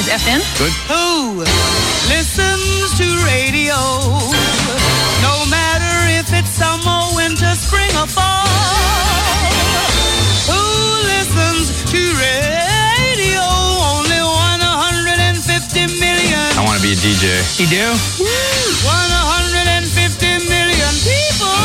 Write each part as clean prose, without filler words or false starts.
Is FM? Good. Who listens to radio? No matter if it's summer, winter, spring, or fall. Who listens to radio? Only 150 million. I want to be a DJ. You do? 150 million people.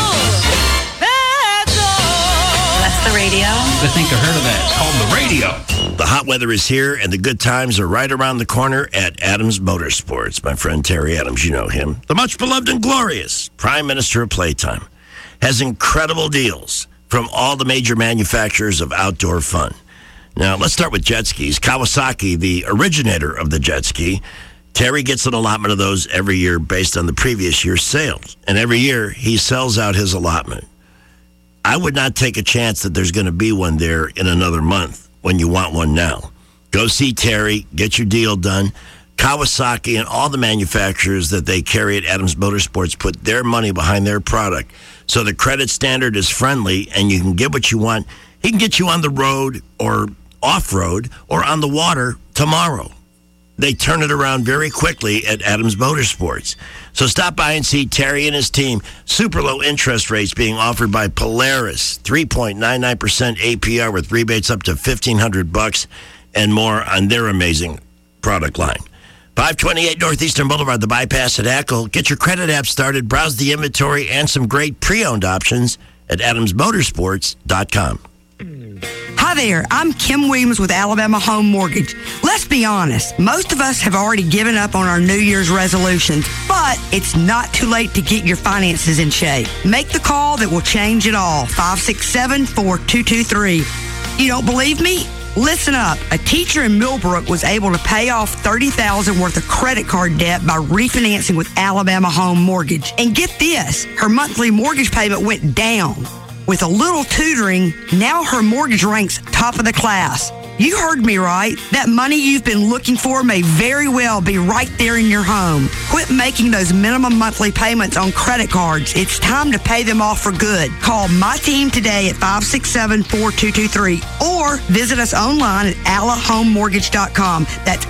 That's all. That's the radio. I think I heard of that. It's called the radio. The hot weather is here, and the good times are right around the corner at Adams Motorsports. My friend Terry Adams, you know him. The much beloved and glorious Prime Minister of Playtime has incredible deals from all the major manufacturers of outdoor fun. Now, let's start with jet skis. Kawasaki, the originator of the jet ski, Terry gets an allotment of those every year based on the previous year's sales. And every year, he sells out his allotment. I would not take a chance that there's going to be one there in another month when you want one now. Go see Terry, get your deal done. Kawasaki and all the manufacturers that they carry at Adams Motorsports put their money behind their product. So the credit standard is friendly and you can get what you want. He can get you on the road or off-road or on the water tomorrow. They turn it around very quickly at Adams Motorsports. So stop by and see Terry and his team. Super low interest rates being offered by Polaris. 3.99% APR with rebates up to $1,500 and more on their amazing product line. 528 Northeastern Boulevard, the bypass at Ackle. Get your credit app started. Browse the inventory and some great pre-owned options at adamsmotorsports.com. Hi there, I'm Kim Williams with Alabama Home Mortgage. Let's be honest, most of us have already given up on our New Year's resolutions, but it's not too late to get your finances in shape. Make the call that will change it all, 567-4223. You don't believe me? Listen up. A teacher in Millbrook was able to pay off $30,000 worth of credit card debt by refinancing with Alabama Home Mortgage. And get this, her monthly mortgage payment went down. With a little tutoring, now her mortgage ranks top of the class. You heard me right. That money you've been looking for may very well be right there in your home. Quit making those minimum monthly payments on credit cards. It's time to pay them off for good. Call my team today at 567-4223 or visit us online at alahomemortgage.com. That's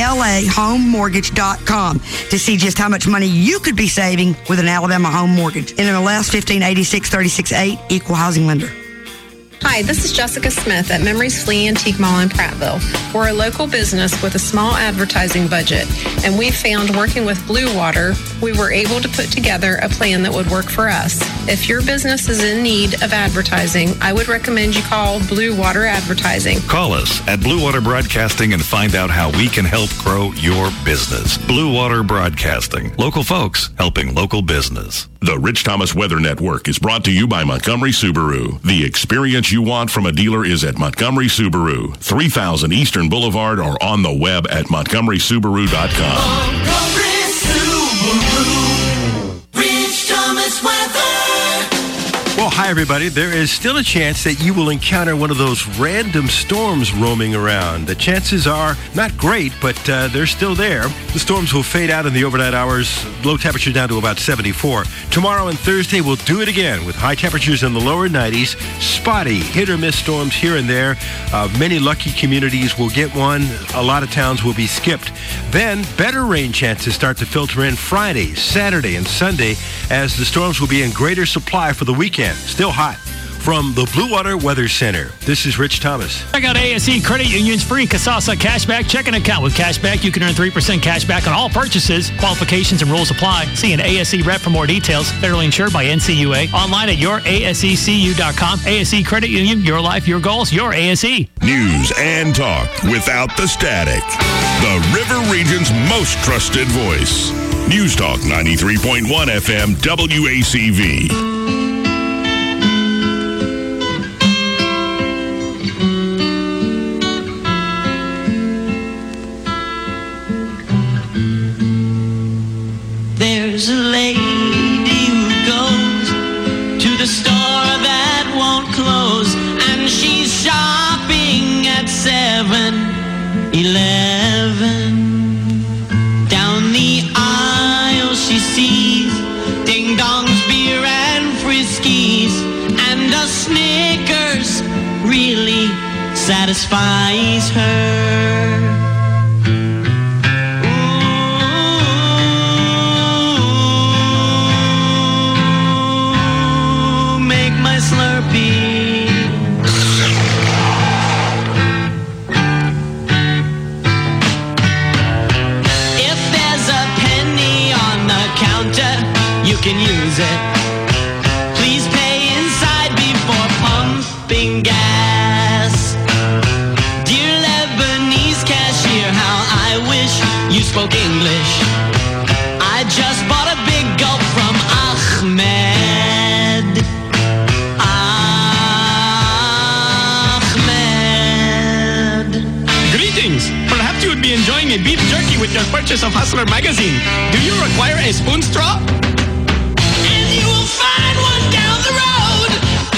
ALAhomemortgage.com to see just how much money you could be saving with an Alabama Home Mortgage. NMLS 1586-36-8, Equal Housing Lender. Hi, this is Jessica Smith at Memories Flea Antique Mall in Prattville. We're a local business with a small advertising budget, and we found working with Blue Water, we were able to put together a plan that would work for us. If your business is in need of advertising, I would recommend you call Blue Water Advertising. Call us at Blue Water Broadcasting and find out how we can help grow your business. Blue Water Broadcasting. Local folks helping local business. The Rich Thomas Weather Network is brought to you by Montgomery Subaru. The experience you want from a dealer is at Montgomery Subaru, 3000 Eastern Boulevard, or on the web at montgomerysubaru.com. Montgomery Subaru, Rich Thomas Weather. Well, hi, everybody. There is still a chance that you will encounter one of those random storms roaming around. The chances are not great, but they're still there. The storms will fade out in the overnight hours, low temperature down to about 74. Tomorrow and Thursday, we'll do it again with high temperatures in the lower 90s. Spotty, hit-or-miss storms here and there. Many lucky communities will get one. A lot of towns will be skipped. Then, better rain chances start to filter in Friday, Saturday, and Sunday as the storms will be in greater supply for the weekend. Still hot. From the Blue Water Weather Center, this is Rich Thomas. Check out ASE Credit Union's free Kasasa Cashback checking account. With Cashback, you can earn 3% cash back on all purchases. Qualifications and rules apply. See an ASE rep for more details. Federally insured by NCUA. Online at yourasecu.com. ASE Credit Union, your life, your goals, your ASE. News and talk without the static. The River Region's most trusted voice. News Talk 93.1 FM WACV. There's a lady who goes to the store that won't close, and she's shopping at 7-Eleven. Down the aisle she sees ding-dongs, beer and Friskies, and a Snickers really satisfies her. enjoying a beef jerky with your purchase of Hustler magazine. Do you require a spoon straw? And you will find one down the road.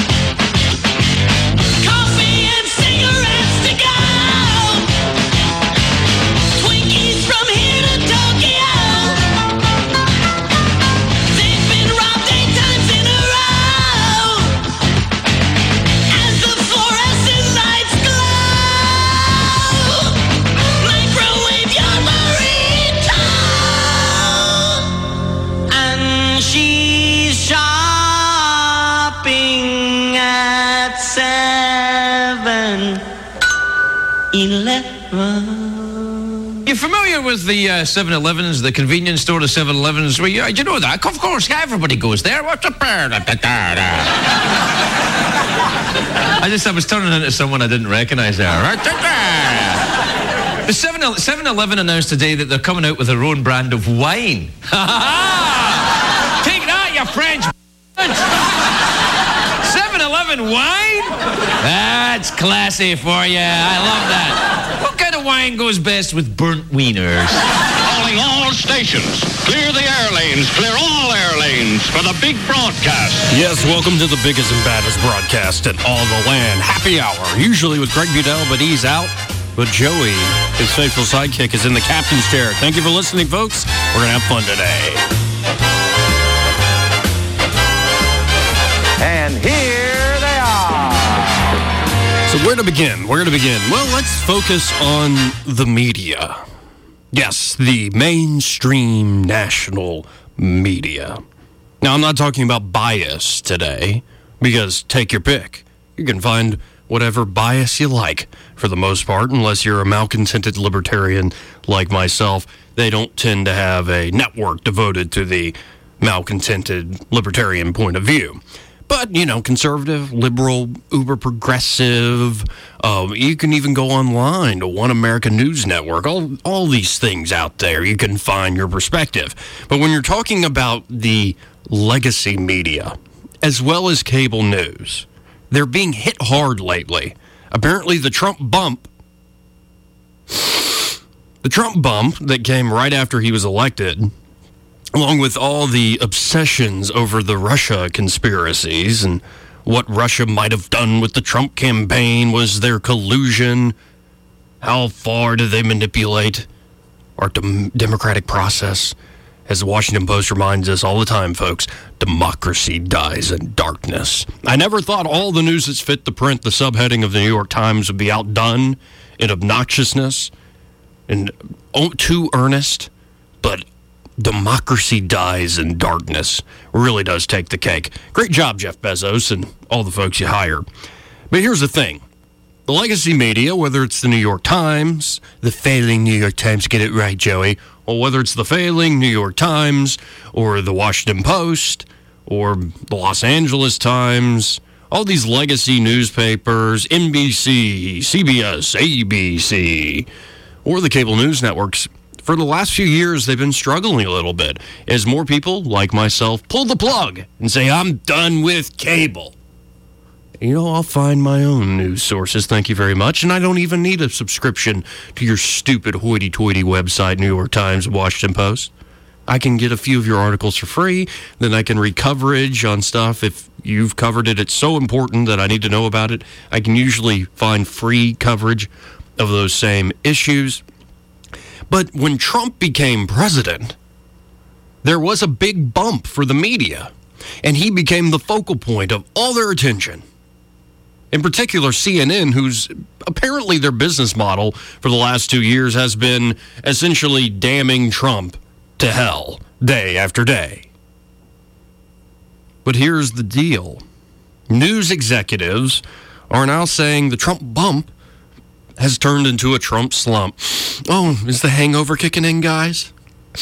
Coffee and cigarettes to go. Twinkies from here to Tokyo. They've been robbed 8 times in a row. As the fluorescent lights glow, microwave your burrito. And she's shopping at 7-Eleven. You familiar with the 7-Elevens, the convenience store, the 7-Elevens? Well, you know that. Of course, everybody goes there. What's up there? I was turning into someone I didn't recognize there. The 7-Eleven announced today that they're coming out with their own brand of wine. Take that, you French 7-Eleven wine? That's classy for you. I love that. What kind of wine goes best with burnt wieners? Calling all stations. Clear the air lanes. Clear all air lanes for the big broadcast. Yes, welcome to the biggest and baddest broadcast in all the land. Happy Hour. Usually with Greg Budell, but he's out. But Joey, his faithful sidekick, is in the captain's chair. Thank you for listening, folks. We're going to have fun today. And here they are. So where to begin? Well, let's focus on the media. Yes, the mainstream national media. Now, I'm not talking about bias today, because take your pick. You can find whatever bias you like, for the most part, unless you're a malcontented libertarian like myself. They don't tend to have a network devoted to the malcontented libertarian point of view. But, conservative, liberal, uber progressive, you can even go online to One American News Network, all these things out there, you can find your perspective. But when you're talking about the legacy media, as well as cable news, they're being hit hard lately. Apparently the Trump bump that came right after he was elected, along with all the obsessions over the Russia conspiracies and what Russia might have done with the Trump campaign, was there collusion? How far do they manipulate our democratic process? As the Washington Post reminds us all the time, folks, democracy dies in darkness. I never thought all the news that's fit to print, the subheading of the New York Times, would be outdone in obnoxiousness and too earnest, but democracy dies in darkness really does take the cake. Great job, Jeff Bezos, and all the folks you hired. But here's the thing. The legacy media, whether it's the New York Times, the failing New York Times, get it right, Joey, or whether it's the failing New York Times, or the Washington Post, or the Los Angeles Times, all these legacy newspapers, NBC, CBS, ABC, or the cable news networks, for the last few years, they've been struggling a little bit as more people, like myself, pull the plug and say, I'm done with cable. I'll find my own news sources, thank you very much, and I don't even need a subscription to your stupid hoity-toity website, New York Times, Washington Post. I can get a few of your articles for free, then I can read coverage on stuff. If you've covered it, it's so important that I need to know about it. I can usually find free coverage of those same issues. But when Trump became president, there was a big bump for the media, and he became the focal point of all their attention. In particular, CNN, whose apparently their business model for the last 2 years has been essentially damning Trump to hell day after day. But here's the deal. News executives are now saying the Trump bump has turned into a Trump slump. Oh, is the hangover kicking in, guys?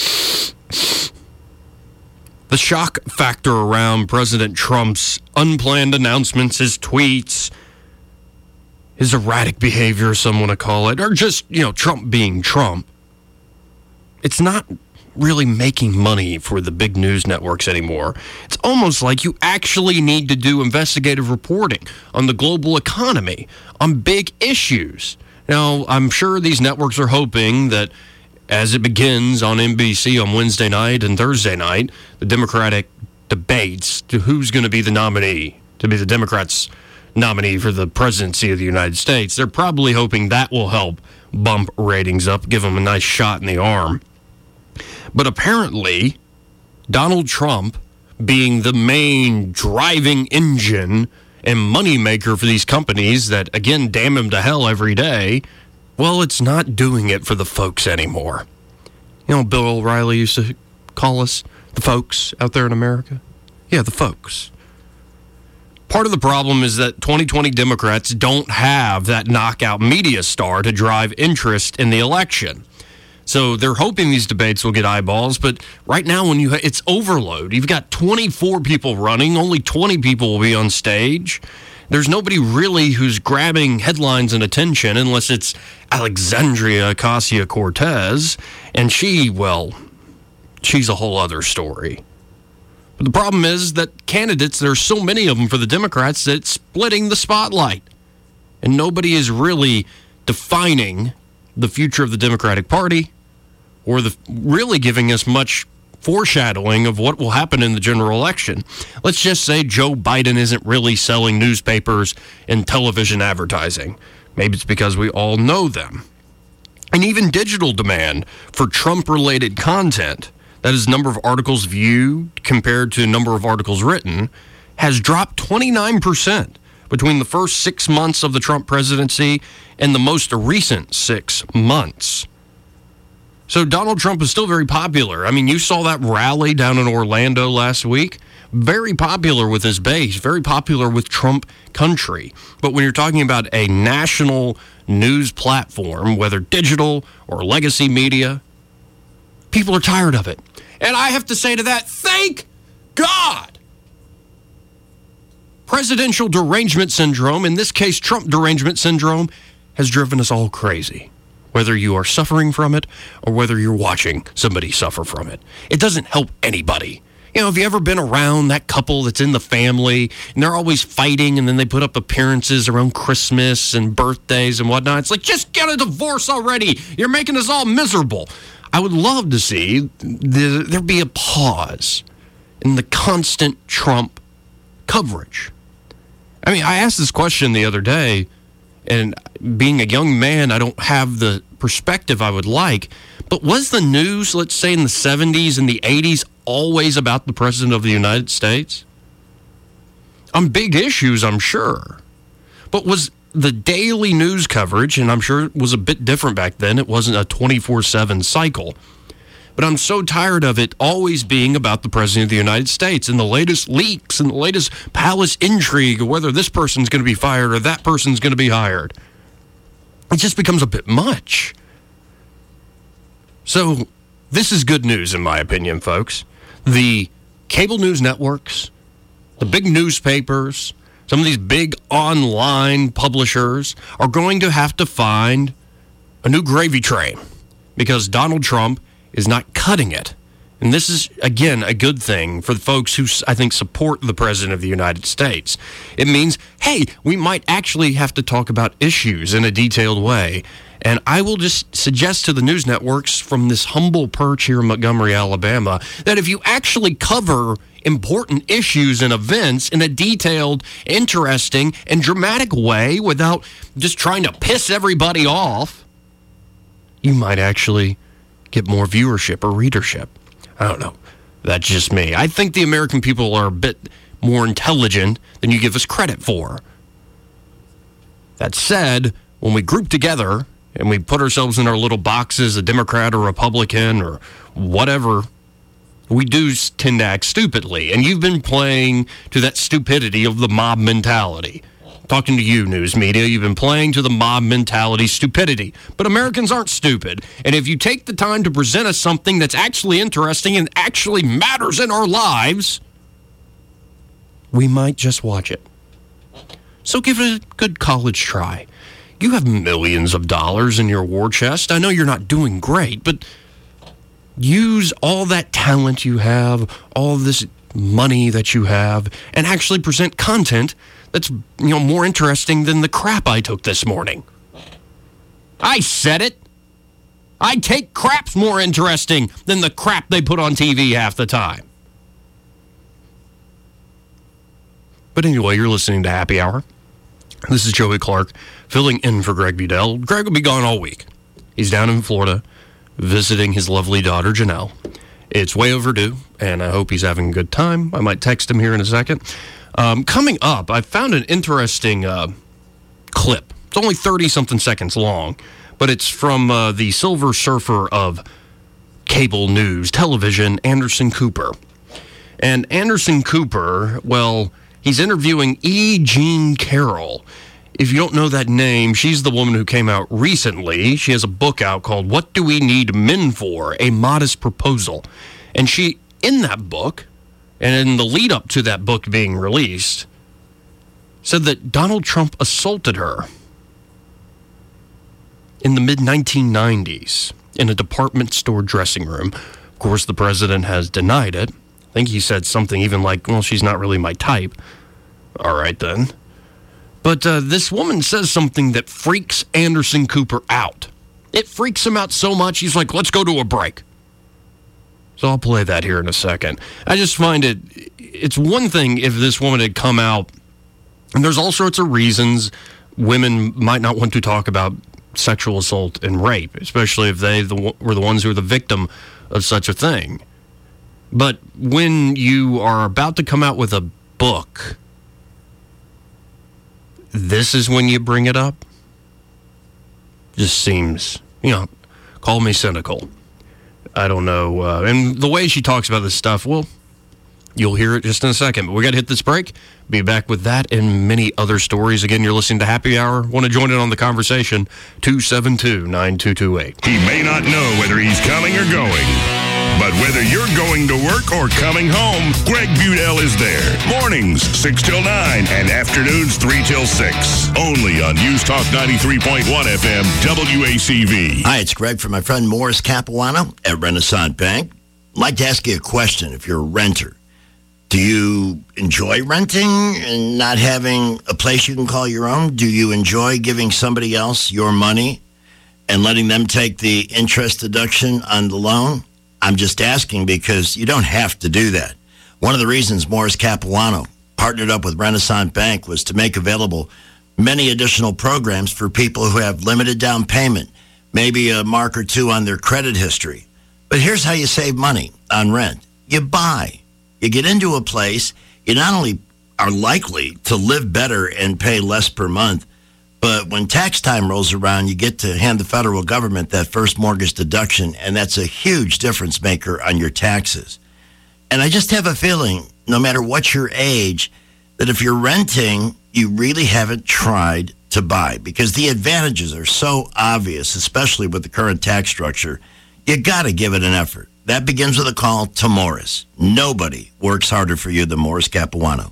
The shock factor around President Trump's unplanned announcements, his tweets, his erratic behavior, some want to call it, or just, Trump being Trump, it's not really making money for the big news networks anymore. It's almost like you actually need to do investigative reporting on the global economy, on big issues. Now, I'm sure these networks are hoping that as it begins on NBC on Wednesday night and Thursday night, the Democratic debates to who's going to be the nominee, to be the Democrats' nominee for the presidency of the United States. They're probably hoping that will help bump ratings up, give them a nice shot in the arm. But apparently, Donald Trump, being the main driving engine and moneymaker for these companies that, again, damn him to hell every day, well, it's not doing it for the folks anymore. You know, Bill O'Reilly used to call us the folks out there in America? Yeah, the folks. Part of the problem is that 2020 Democrats don't have that knockout media star to drive interest in the election. So they're hoping these debates will get eyeballs, but right now it's overload. You've got 24 people running, only 20 people will be on stage. There's nobody really who's grabbing headlines and attention unless it's Alexandria Ocasio-Cortez, and she's a whole other story. But the problem is that candidates, there's so many of them for the Democrats that it's splitting the spotlight. And nobody is really defining the future of the Democratic Party or really giving us much foreshadowing of what will happen in the general election. Let's just say Joe Biden isn't really selling newspapers and television advertising. Maybe it's because we all know them. And even digital demand for Trump-related content, that is, number of articles viewed compared to number of articles written, has dropped 29% between the first 6 months of the Trump presidency and the most recent 6 months. So Donald Trump is still very popular. I mean, you saw that rally down in Orlando last week. Very popular with his base, very popular with Trump country. But when you're talking about a national news platform, whether digital or legacy media, people are tired of it. And I have to say to that, thank God. Presidential derangement syndrome, in this case Trump derangement syndrome, has driven us all crazy. Whether you are suffering from it or whether you're watching somebody suffer from it. It doesn't help anybody. You know, have you ever been around that couple that's in the family and they're always fighting and then they put up appearances around Christmas and birthdays and whatnot? It's like, just get a divorce already. You're making us all miserable. I would love to see there be a pause in the constant Trump coverage. I mean, I asked this question the other day, and being a young man, I don't have the perspective I would like. But was the news, let's say in the 70s and the 80s, always about the President of the United States? On big issues, I'm sure. But was the daily news coverage, and I'm sure it was a bit different back then, it wasn't a 24/7 cycle. But I'm so tired of it always being about the President of the United States and the latest leaks and the latest palace intrigue, or whether this person's going to be fired or that person's going to be hired. It just becomes a bit much. So this is good news, in my opinion, folks. The cable news networks, the big newspapers, some of these big online publishers are going to have to find a new gravy train because Donald Trump is not cutting it. And this is, again, a good thing for the folks who, I think, support the President of the United States. It means, hey, we might actually have to talk about issues in a detailed way. And I will just suggest to the news networks from this humble perch here in Montgomery, Alabama, that if you actually cover important issues and events in a detailed, interesting, and dramatic way without just trying to piss everybody off, you might actually get more viewership or readership. I don't know. That's just me. I think the American people are a bit more intelligent than you give us credit for. That said, when we group together and we put ourselves in our little boxes, a Democrat or Republican or whatever, we do tend to act stupidly. And you've been playing to that stupidity of the mob mentality. Talking to you, news media, you've been playing to the mob mentality stupidity. But Americans aren't stupid. And if you take the time to present us something that's actually interesting and actually matters in our lives, we might just watch it. So give it a good college try. You have millions of dollars in your war chest. I know you're not doing great, but use all that talent you have, all this money that you have, and actually present content that's, more interesting than the crap I took this morning. I said it. I take crap's more interesting than the crap they put on TV half the time. But anyway, you're listening to Happy Hour. This is Joey Clark filling in for Greg Budell. Greg will be gone all week. He's down in Florida visiting his lovely daughter, Janelle. It's way overdue, and I hope he's having a good time. I might text him here in a second. Coming up, I found an interesting clip. It's only 30-something seconds long, but it's from the Silver Surfer of cable news television, Anderson Cooper. And Anderson Cooper, well, he's interviewing E. Jean Carroll. If you don't know that name, she's the woman who came out recently. She has a book out called What Do We Need Men For? A Modest Proposal. And she, in that book, and in the lead up to that book being released, said that Donald Trump assaulted her in the mid-1990s in a department store dressing room. Of course, the president has denied it. I think he said something even like, well, she's not really my type. All right, then. But this woman says something that freaks Anderson Cooper out. It freaks him out so much, he's like, let's go to a break. So I'll play that here in a second. I just find it's one thing if this woman had come out, and there's all sorts of reasons women might not want to talk about sexual assault and rape, especially if they were the ones who were the victim of such a thing. But when you are about to come out with a book, this is when you bring it up? Just seems, call me cynical. I don't know. And the way she talks about this stuff, well, you'll hear it just in a second. But we got to hit this break. Be back with that and many other stories. Again, you're listening to Happy Hour. Want to join in on the conversation? 272-9228. He may not know whether he's coming or going, but whether you're going to work or coming home, Greg Budell is there. Mornings, 6 till 9, and afternoons, 3 till 6. Only on News Talk 93.1 FM, WACV. Hi, it's Greg from my friend Morris Capuano at Renaissance Bank. I'd like to ask you a question if you're a renter. Do you enjoy renting and not having a place you can call your own? Do you enjoy giving somebody else your money and letting them take the interest deduction on the loan? I'm just asking because you don't have to do that. One of the reasons Morris Capuano partnered up with Renaissance Bank was to make available many additional programs for people who have limited down payment, maybe a mark or two on their credit history. But here's how you save money on rent. You buy. You get into a place, you not only are likely to live better and pay less per month, but when tax time rolls around, you get to hand the federal government that first mortgage deduction, and that's a huge difference maker on your taxes. And I just have a feeling, no matter what your age, that if you're renting, you really haven't tried to buy because the advantages are so obvious, especially with the current tax structure. You got to give it an effort. That begins with a call to Morris. Nobody works harder for you than Morris Capuano.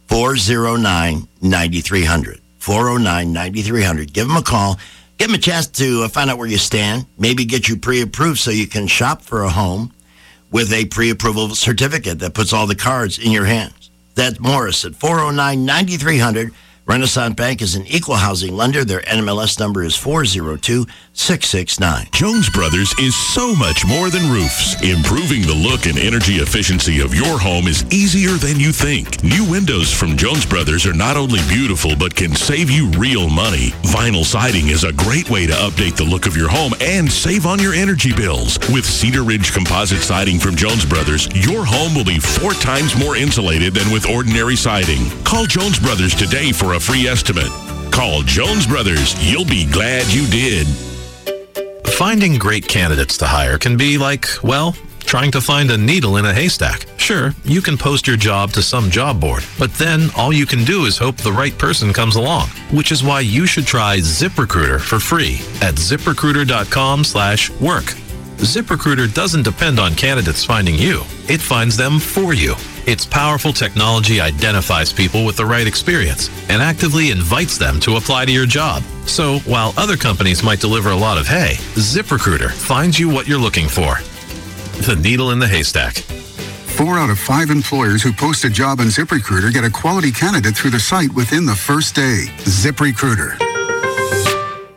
409-9300. 409-9300. Give them a call. Give them a chance to find out where you stand. Maybe get you pre-approved so you can shop for a home with a pre-approval certificate that puts all the cards in your hands. That's Morris at 409-9300. Renaissance Bank is an equal housing lender. Their NMLS number is 402669. Jones Brothers is so much more than roofs. Improving the look and energy efficiency of your home is easier than you think. New windows from Jones Brothers are not only beautiful, but can save you real money. Vinyl siding is a great way to update the look of your home and save on your energy bills. With Cedar Ridge composite siding from Jones Brothers, your home will be 4 times more insulated than with ordinary siding. Call Jones Brothers today for a free estimate. Call Jones Brothers. You'll be glad you did. Finding great candidates to hire can be like, well, trying to find a needle in a haystack. Sure, you can post your job to some job board, but then all you can do is hope the right person comes along, which is why you should try ZipRecruiter for free at ZipRecruiter.com/work. ZipRecruiter doesn't depend on candidates finding you. It finds them for you. Its powerful technology identifies people with the right experience and actively invites them to apply to your job. So while other companies might deliver a lot of hay, ZipRecruiter finds you what you're looking for. The needle in the haystack. 4 out of 5 employers who post a job on ZipRecruiter get a quality candidate through the site within the first day. ZipRecruiter.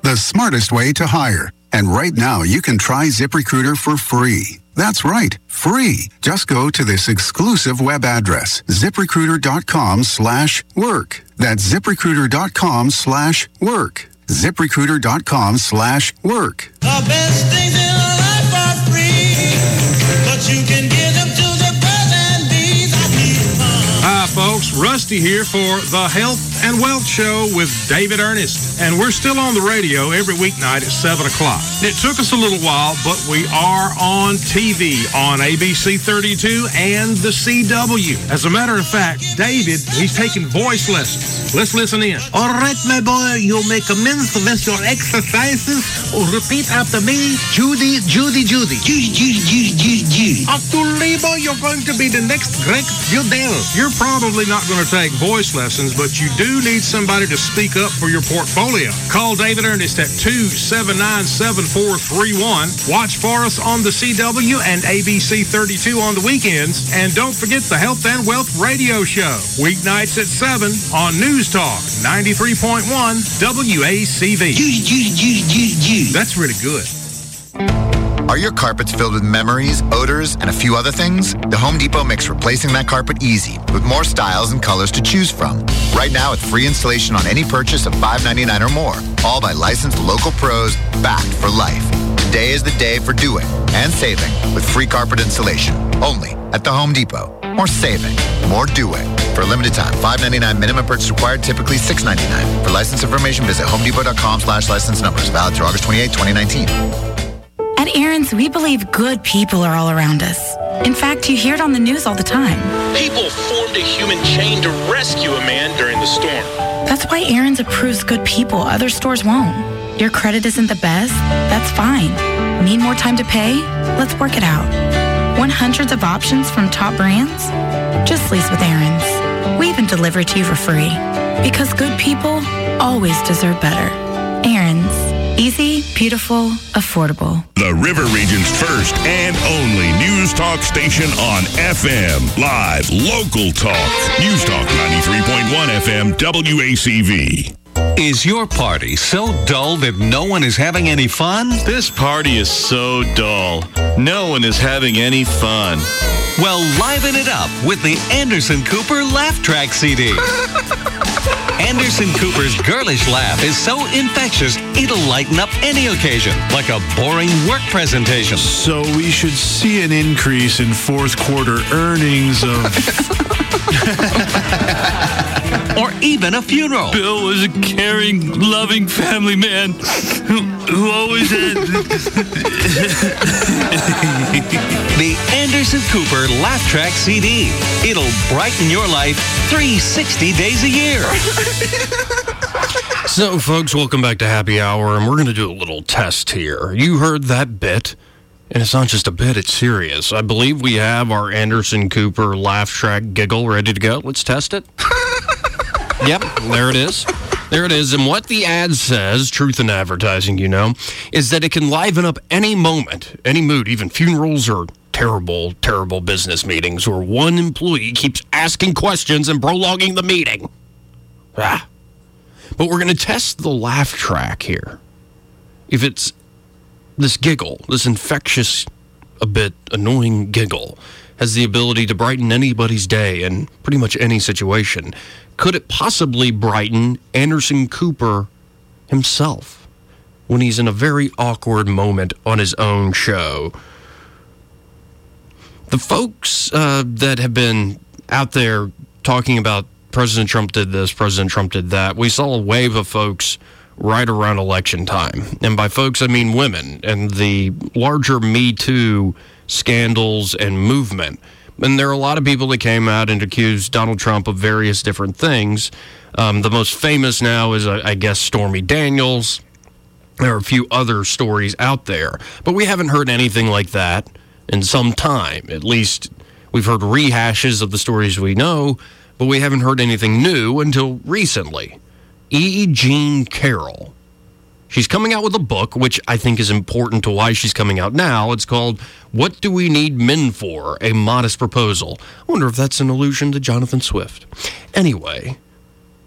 the smartest way to hire. And right now, you can try ZipRecruiter for free. That's right, free. Just go to this exclusive web address, ZipRecruiter.com/work. That's ZipRecruiter.com/work. ZipRecruiter.com/work. The best things in life are free, but you can give them to the birds and bees. Hi, folks. Rusty here for the Health and Wealth Show with David Ernest. And we're still on the radio every weeknight at 7 o'clock. It took us a little while, but we are on TV on ABC 32 and the CW. As a matter of fact, David, he's taking voice lessons. Let's listen in. All right, my boy, you'll make amends with your exercises. Repeat after me. Judy. After labor, you're going to be the next Greg Budell. You're probably not going to take voice lessons, but you do need somebody to speak up for your portfolio. Call David Ernest at 279-7431. Watch for us on the CW and ABC 32 on the weekends. And don't forget the Health and Wealth Radio Show. Weeknights at 7 on News Talk 93.1 WACV. That's really good. Are your carpets filled with memories, odors, and a few other things? The Home Depot makes replacing that carpet easy with more styles and colors to choose from. Right now, with free installation on any purchase of $5.99 or more, all by licensed local pros backed for life. Today is the day for doing and saving with free carpet installation. Only at the Home Depot. More saving, more doing. For a limited time, $5.99 minimum purchase required, typically $6.99. For license information, visit homedepot.com/license numbers. Valid through August 28, 2019. At Aaron's, we believe good people are all around us. In fact, you hear it on the news all the time. People formed a human chain to rescue a man during the storm. That's why Aaron's approves good people other stores won't. Your credit isn't the best? That's fine. Need more time to pay? Let's work it out. Want hundreds of options from top brands? Just lease with Aaron's. We even deliver to you for free. Because good people always deserve better. Aaron's. Easy, beautiful, affordable. The River Region's first and only news talk station on FM. Live, local talk. News Talk 93.1 FM WACV. Is your party so dull that no one is having any fun? This party is so dull. No one is having any fun. Well, liven it up with the Anderson Cooper Laugh Track CD. Anderson Cooper's girlish laugh is so infectious, it'll lighten up any occasion, like a boring work presentation. So we should see an increase in fourth quarter earnings of... Or even a funeral. Bill was a caring, loving family man who always had... The Anderson Cooper Laugh Track CD. It'll brighten your life 360 days a year. So, folks, welcome back to Happy Hour, and we're going to do a little test here. You heard that bit, and it's not just a bit, it's serious. I believe we have our Anderson Cooper Laugh Track giggle ready to go. Let's test it. Yep, there it is. There it is. And what the ad says, truth in advertising, you know, is that it can liven up any moment, any mood, even funerals or terrible, terrible business meetings where one employee keeps asking questions and prolonging the meeting. But we're going to test the laugh track here. If it's this giggle, this infectious, a bit annoying giggle, has the ability to brighten anybody's day in pretty much any situation, could it possibly brighten Anderson Cooper himself when he's in a very awkward moment on his own show? The folks that have been out there talking about President Trump did this, President Trump did that, we saw a wave of folks right around election time. And by folks, I mean women and the larger Me Too scandals and movement. And there are a lot of people that came out and accused Donald Trump of various different things. The most famous now is, I guess, Stormy Daniels. There are a few other stories out there. But we haven't heard anything like that in some time. At least we've heard rehashes of the stories we know, but we haven't heard anything new until recently. E. Jean Carroll. She's coming out with a book, which I think is important to why she's coming out now. It's called What Do We Need Men For? A Modest Proposal. I wonder if that's an allusion to Jonathan Swift. Anyway,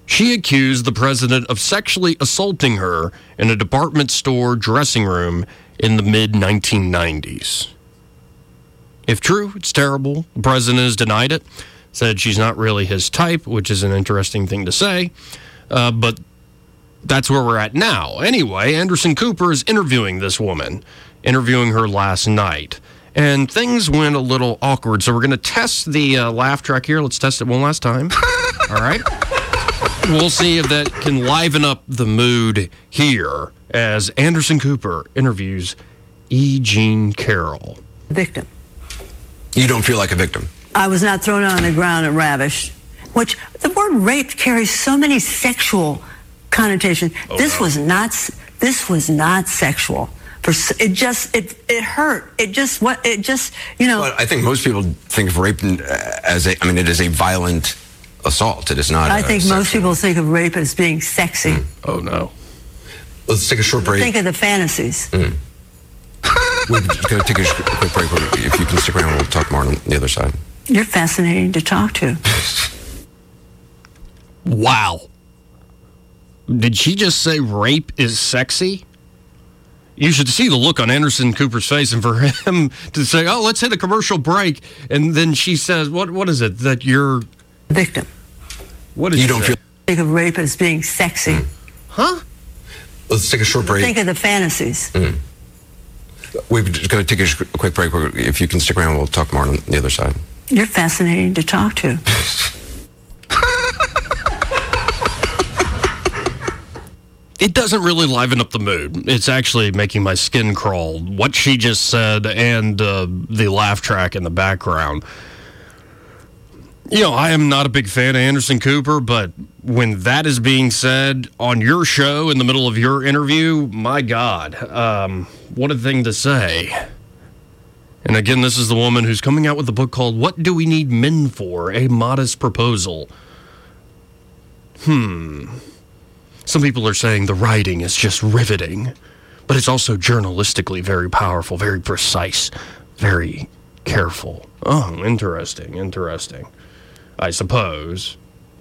She accused the president of sexually assaulting her in a department store dressing room in the mid-1990s. If true, it's terrible. The president has denied it, said she's not really his type, which is an interesting thing to say, but that's where we're at now. Anyway, Anderson Cooper is interviewing this woman, interviewing her last night, and things went a little awkward, so we're going to test the laugh track here. Let's test it one last time. All right? We'll see if that can liven up the mood here as Anderson Cooper interviews E. Jean Carroll. Victim. You don't feel like a victim? I was not thrown on the ground and ravished, which the word rape carries so many sexual connotations. This was not sexual. It hurt. Well, I think most people think of rape as it is a violent assault. It is not. I think most people think of rape as being sexy. Oh no. Let's take a short break. Think of the fantasies. We're going to take a quick break. If you can stick around, we'll talk more on the other side. You're fascinating to talk to. Wow. Did she just say rape is sexy? You should see the look on Anderson Cooper's face, and for him to say, oh, let's hit a commercial break, and then she says, what is it, that you're... Victim. What did you don't feel... Think of rape as being sexy. Huh? Let's take a short break. Think of the fantasies. We're just going to take a quick break. If you can stick around, we'll talk more on the other side. You're fascinating to talk to. It doesn't really liven up the mood. It's actually making my skin crawl. What she just said and the laugh track in the background. You know, I am not a big fan of Anderson Cooper, but when that is being said on your show in the middle of your interview, my God, what a thing to say. And again, this is the woman who's coming out with a book called What Do We Need Men For? A Modest Proposal. Some people are saying the writing is just riveting, but it's also journalistically very powerful, very precise, very careful. Oh, interesting. I suppose.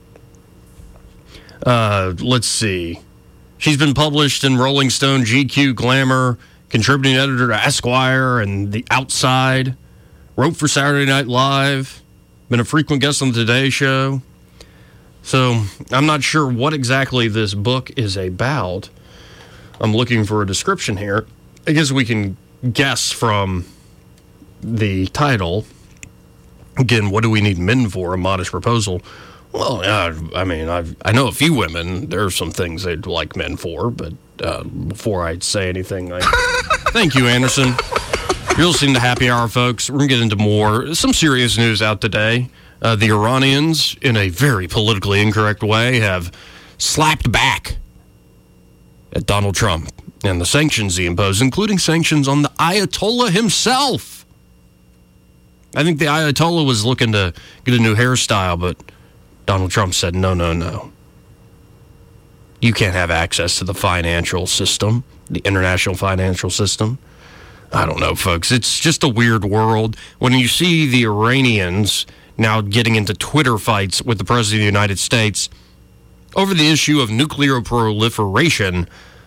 Let's see. She's been published in Rolling Stone, GQ, Glamour, contributing editor to Esquire and The Outside, wrote for Saturday Night Live, been a frequent guest on the Today Show. So I'm not sure what exactly this book is about. I'm looking for a description here. I guess we can guess from the title. Again, what do we need men for? A modest proposal. Well, I know a few women. There are some things they'd like men for, but before I say anything, thank you, Anderson. You're listening to Happy Hour, folks. We're going to get into some serious news out today. The Iranians, in a very politically incorrect way, have slapped back at Donald Trump and the sanctions he imposed, including sanctions on the Ayatollah himself. I think the Ayatollah was looking to get a new hairstyle, but Donald Trump said, no. You can't have access to the financial system, the international financial system. I don't know, folks. It's just a weird world. When you see the Iranians now getting into Twitter fights with the President of the United States over the issue of nuclear proliferation,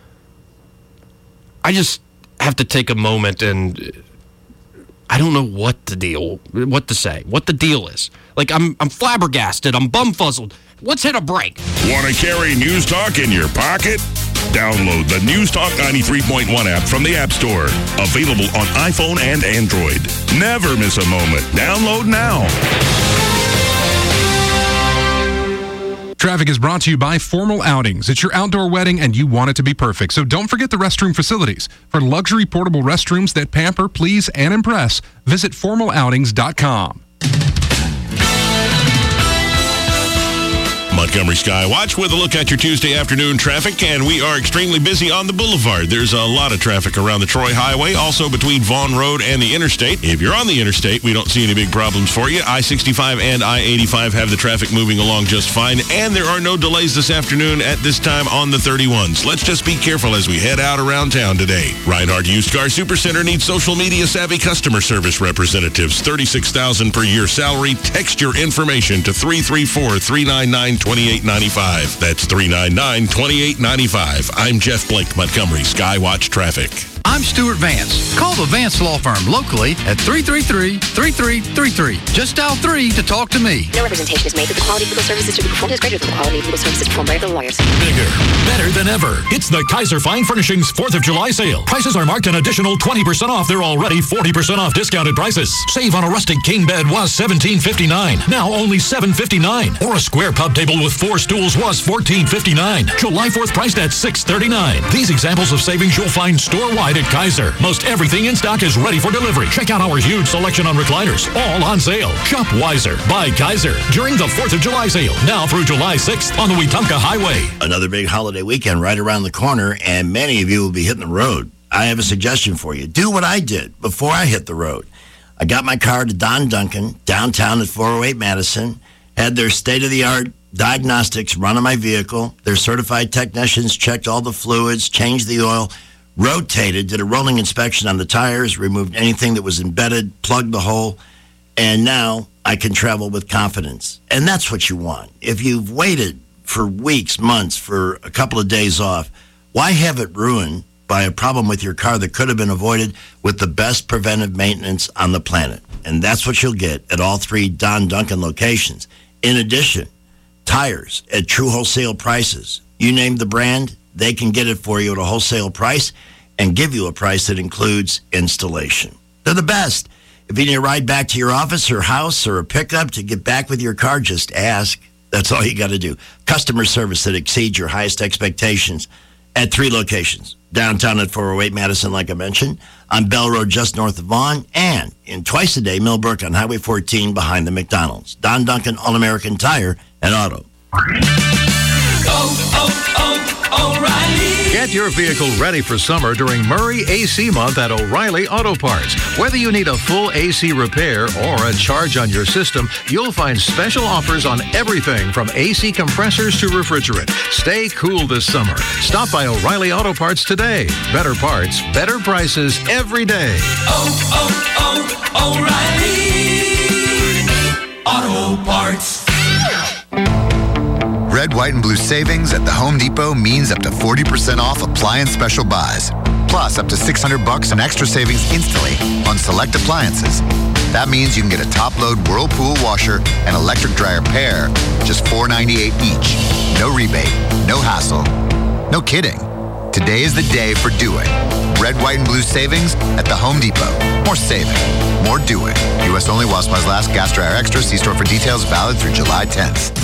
I just have to take a moment and I don't know what to say, what the deal is. Like, I'm flabbergasted, I'm bumfuzzled. Let's hit a break. Want to carry News Talk in your pocket? Download the News Talk 93.1 app from the App Store. Available on iPhone and Android. Never miss a moment. Download now. Traffic is brought to you by Formal Outings. It's your outdoor wedding and you want it to be perfect. So don't forget the restroom facilities. For luxury portable restrooms that pamper, please, and impress, visit formaloutings.com. Montgomery Skywatch with a look at your Tuesday afternoon traffic, and we are extremely busy on the boulevard. There's a lot of traffic around the Troy Highway, also between Vaughn Road and the interstate. If you're on the interstate, we don't see any big problems for you. I-65 and I-85 have the traffic moving along just fine, and there are no delays this afternoon at this time on the 31s. Let's just be careful as we head out around town today. Reinhardt Used Car Supercenter needs social media savvy customer service representatives. $36,000 per year salary. Text your information to 334-399-20. $399-2895. That's $399-2895. I'm Jeff Blake, Montgomery Skywatch Traffic. I'm Stuart Vance. Call the Vance Law Firm locally at 333-3333. Just dial 3 to talk to me. No representation is made that the quality of legal services to be performed is greater than the quality of legal services performed by other lawyers. Bigger, better than ever. It's the Kaiser Fine Furnishings 4th of July sale. Prices are marked an additional 20% off their already 40% off discounted prices. Save on a rustic king bed was $17.59. Now only $7.59. Or a square pub table with 4 stools was $14.59. July 4th priced at $6.39. These examples of savings you'll find store-wide at Kaiser. Most everything in stock is ready for delivery. Check out our huge selection on recliners. All on sale. Shop wiser. Buy Kaiser. During the 4th of July sale. Now through July 6th on the Wetumpka Highway. Another big holiday weekend right around the corner, and many of you will be hitting the road. I have a suggestion for you. Do what I did before I hit the road. I got my car to Don Duncan, downtown at 408 Madison, had their state-of-the-art diagnostics run on my vehicle. Their certified technicians checked all the fluids, changed the oil, rotated, did a rolling inspection on the tires, removed anything that was embedded, plugged the hole, and now I can travel with confidence. And that's what you want. If you've waited for weeks, months, for a couple of days off, why have it ruined by a problem with your car that could have been avoided with the best preventive maintenance on the planet? And that's what you'll get at all 3 Don Duncan locations. In addition, tires at true wholesale prices. You name the brand, they can get it for you at a wholesale price and give you a price that includes installation. They're the best. If you need a ride back to your office or house or a pickup to get back with your car, just ask. That's all you got to do. Customer service that exceeds your highest expectations at 3 locations. Downtown at 408 Madison, like I mentioned, on Bell Road just north of Vaughan, and in twice a day, Millbrook on Highway 14 behind the McDonald's. Don Duncan All-American Tire and Auto. O'Reilly. Get your vehicle ready for summer during Murray AC Month at O'Reilly Auto Parts. Whether you need a full AC repair or a charge on your system, you'll find special offers on everything from AC compressors to refrigerant. Stay cool this summer. Stop by O'Reilly Auto Parts today. Better parts, better prices every day. O'Reilly Auto Parts. Red, white, and blue savings at the Home Depot means up to 40% off appliance special buys. Plus, up to $600 in extra savings instantly on select appliances. That means you can get a top-load Whirlpool washer and electric dryer pair, just $4.98 each. No rebate, no hassle, no kidding. Today is the day for do it. Red, white, and blue savings at the Home Depot. More saving, more do it. U.S. only while supplies last. Gas dryer extra. See store for details. Valid through July 10th.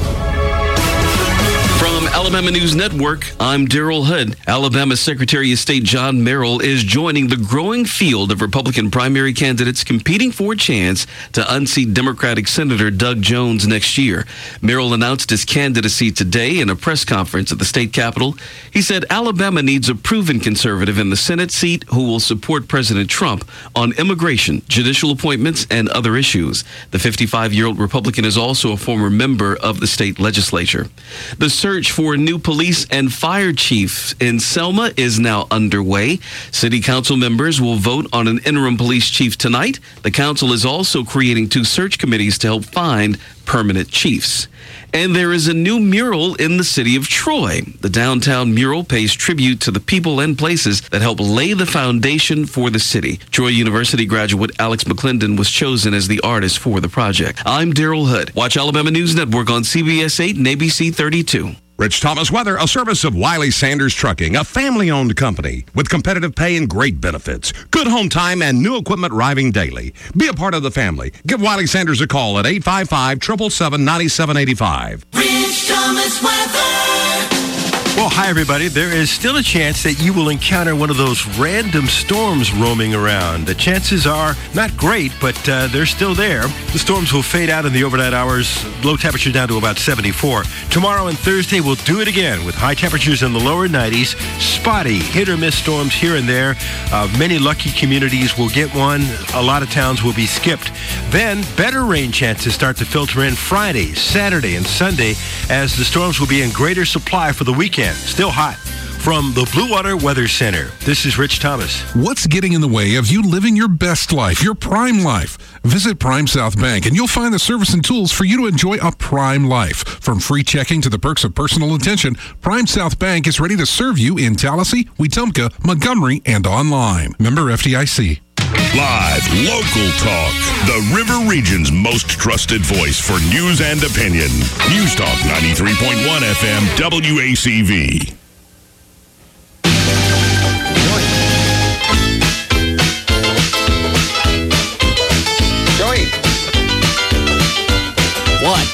From Alabama News Network, I'm Daryl Hood. Alabama Secretary of State John Merrill is joining the growing field of Republican primary candidates competing for a chance to unseat Democratic Senator Doug Jones next year. Merrill announced his candidacy today in a press conference at the state capitol. He said Alabama needs a proven conservative in the Senate seat who will support President Trump on immigration, judicial appointments, and other issues. The 55-year-old Republican is also a former member of the state legislature. The search for a new police and fire chief in Selma is now underway. City council members will vote on an interim police chief tonight. The council is also creating 2 search committees to help find permanent chiefs. And there is a new mural in the city of Troy. The downtown mural pays tribute to the people and places that help lay the foundation for the city. Troy University graduate Alex McClendon was chosen as the artist for the project. I'm Daryl Hood. Watch Alabama News Network on CBS 8 and ABC 32. Rich Thomas Weather, a service of Wiley Sanders Trucking, a family-owned company with competitive pay and great benefits. Good home time and new equipment arriving daily. Be a part of the family. Give Wiley Sanders a call at 855-777-9785. Rich Thomas Weather. Well, hi, everybody. There is still a chance that you will encounter one of those random storms roaming around. The chances are not great, but they're still there. The storms will fade out in the overnight hours, low temperature down to about 74. Tomorrow and Thursday, we'll do it again with high temperatures in the lower 90s. Spotty, hit-or-miss storms here and there. Many lucky communities will get one. A lot of towns will be skipped. Then, better rain chances start to filter in Friday, Saturday, and Sunday as the storms will be in greater supply for the weekend. Still hot. from the Blue Water Weather Center. This is Rich Thomas. What's getting in the way of you living your best life, your prime life? Visit Prime South Bank and you'll find the service and tools for you to enjoy a prime life. From free checking to the perks of personal attention, Prime South Bank is ready to serve you in Tallahassee, Wetumpka, Montgomery, and online. Member FDIC. Live, local talk. The River Region's most trusted voice for news and opinion. News Talk 93.1 FM WACV. Joey. What?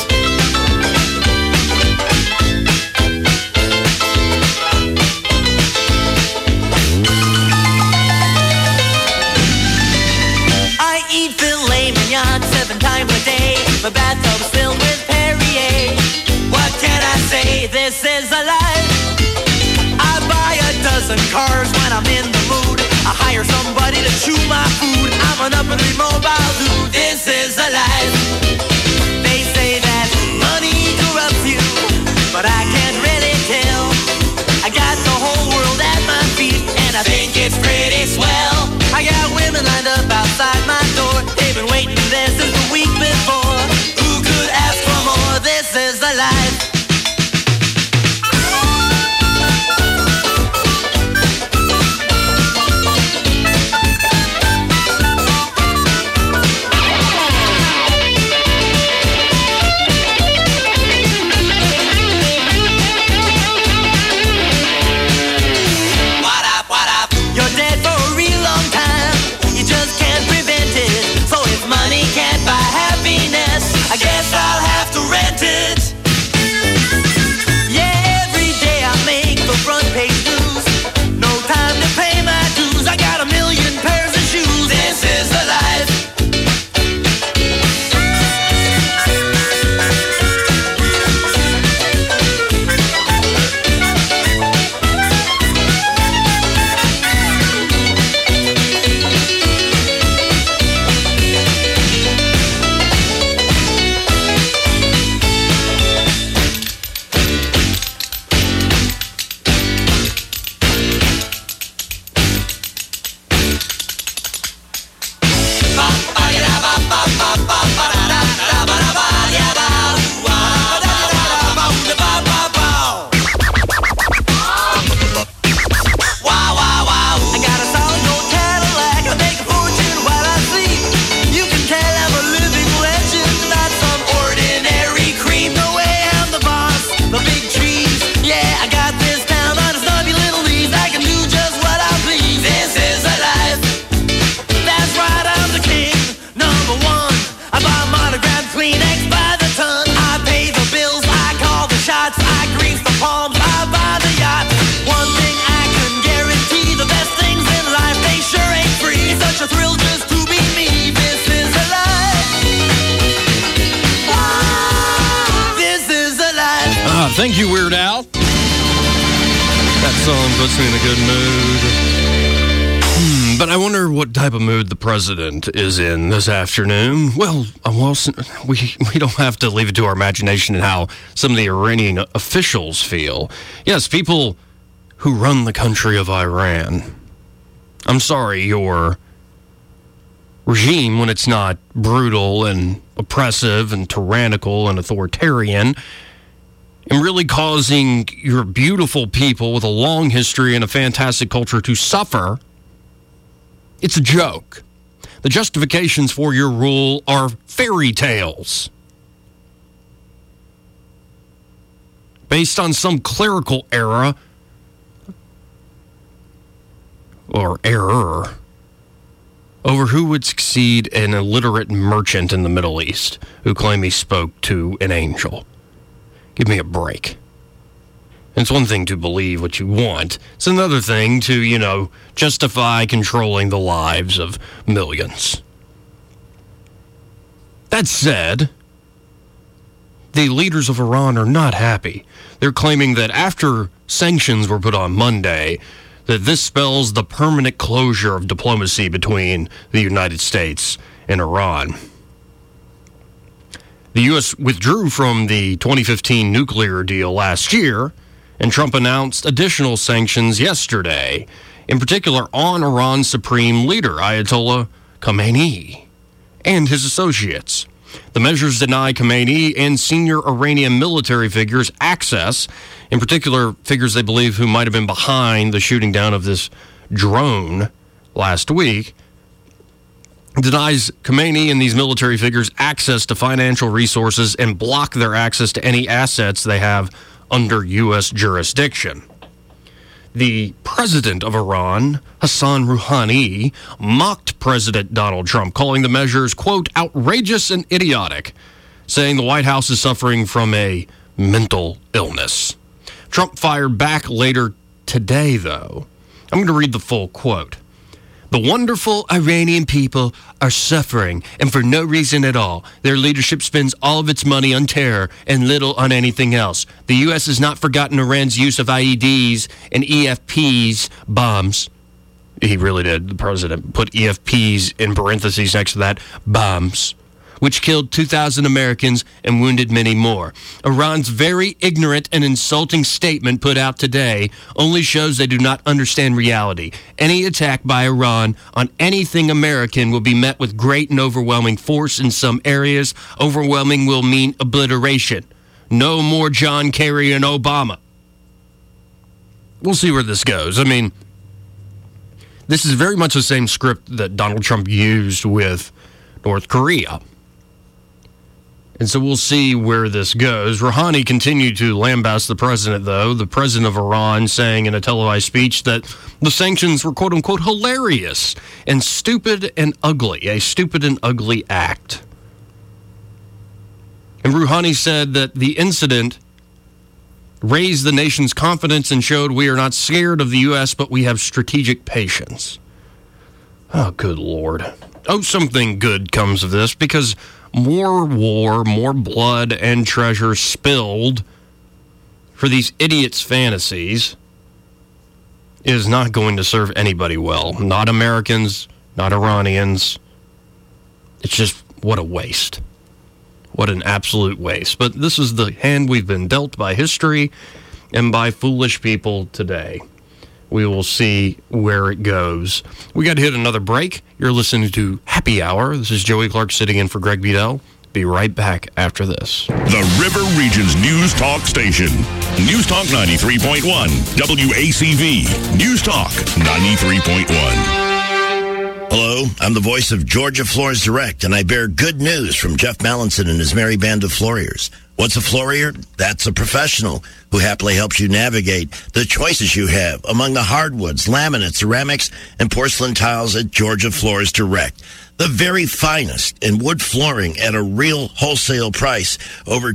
I eat filet mignon 7 times a day. My bathtub's filled with Perrier. What can I say? This is a life. I buy a dozen cars when I'm in the mood. I hire somebody to chew my food. I'm an uppity mobile dude. This is a life. They say that money corrupts you, but I can't really tell. I got the whole world at my feet, and I think it's pretty swell. I got women lined up outside my door. They've been waiting there since the week before. Who could ask for more? This is the life. You're dead for a real long time. You just can't prevent it. So if money can't buy happiness, I guess I'll have to rent it. Yeah, every day I make the front page news. No time to pay my dues. I got a million pairs of shoes. This is the life. I got a solid gold Cadillac. I make a fortune while I sleep. You can tell I'm a living legend, not some ordinary cream. No way, I'm the boss, the big trees. Yeah, I got this town on a snubby little lease. I can do just what I please. This is a life. That's right, I'm the king, number one. I buy monogrammed Kleenex by the ton. I pay the bills, I call the shots, I grease the palms, I buy the yacht. One thing I can guarantee, the best things in life, they sure ain't free. Such a thrill just to be me. This is a life. This is a life. Thank you, Weird Al. That song puts me in a good mood. But I wonder what type of mood the president is in this afternoon. Well, we don't have to leave it to our imagination and how some of the Iranian officials feel. Yes, people who run the country of Iran. I'm sorry, your regime, when it's not brutal and oppressive and tyrannical and authoritarian, and really causing your beautiful people with a long history and a fantastic culture to suffer, it's a joke. The justifications for your rule are fairy tales, based on some clerical error or error over who would succeed an illiterate merchant in the Middle East who claimed he spoke to an angel. Give me a break. It's one thing to believe what you want. It's another thing to, justify controlling the lives of millions. That said, the leaders of Iran are not happy. They're claiming that after sanctions were put on Monday, that this spells the permanent closure of diplomacy between the United States and Iran. The U.S. withdrew from the 2015 nuclear deal last year, And Trump announced additional sanctions yesterday, in particular on Iran's supreme leader, Ayatollah Khamenei, and his associates. The measures deny Khamenei and senior Iranian military figures access, in particular figures they believe who might have been behind the shooting down of this drone last week, denies Khamenei and these military figures access to financial resources and block their access to any assets they have under U.S. jurisdiction. The president of Iran, Hassan Rouhani, mocked President Donald Trump, calling the measures, quote, outrageous and idiotic, saying the White House is suffering from a mental illness. Trump fired back later today, though. I'm going to read the full quote. The wonderful Iranian people are suffering, and for no reason at all. Their leadership spends all of its money on terror and little on anything else. The U.S. has not forgotten Iran's use of IEDs and EFPs bombs. He really did. The president put EFPs in parentheses next to that, bombs, which killed 2,000 Americans and wounded many more. Iran's very ignorant and insulting statement put out today only shows they do not understand reality. Any attack by Iran on anything American will be met with great and overwhelming force in some areas. Overwhelming will mean obliteration. No more John Kerry and Obama. We'll see where this goes. I mean, this is very much the same script that Donald Trump used with North Korea. And so we'll see where this goes. Rouhani continued to lambast the president, though, the president of Iran, saying in a televised speech that the sanctions were, quote unquote, hilarious and stupid and ugly, a stupid and ugly act. And Rouhani said that the incident raised the nation's confidence and showed we are not scared of the U.S., but we have strategic patience. Oh, good Lord. Oh, something good comes of this, because more war, more blood and treasure spilled for these idiots' fantasies is not going to serve anybody well. Not Americans, not Iranians. It's just, what a waste. What an absolute waste. But this is the hand we've been dealt by history and by foolish people today. We will see where it goes. We got to hit another break. You're listening to Happy Hour. This is Joey Clark sitting in for Greg Bedell. Be right back after this. The River Region's News Talk Station. News Talk 93.1. WACV. News Talk 93.1. Hello, I'm the voice of Georgia Floors Direct, and I bear good news from Jeff Mallinson and his merry band of Floriers. What's a Florier? That's a professional who happily helps you navigate the choices you have among the hardwoods, laminate, ceramics, and porcelain tiles at Georgia Floors Direct. The very finest in wood flooring at a real wholesale price. Over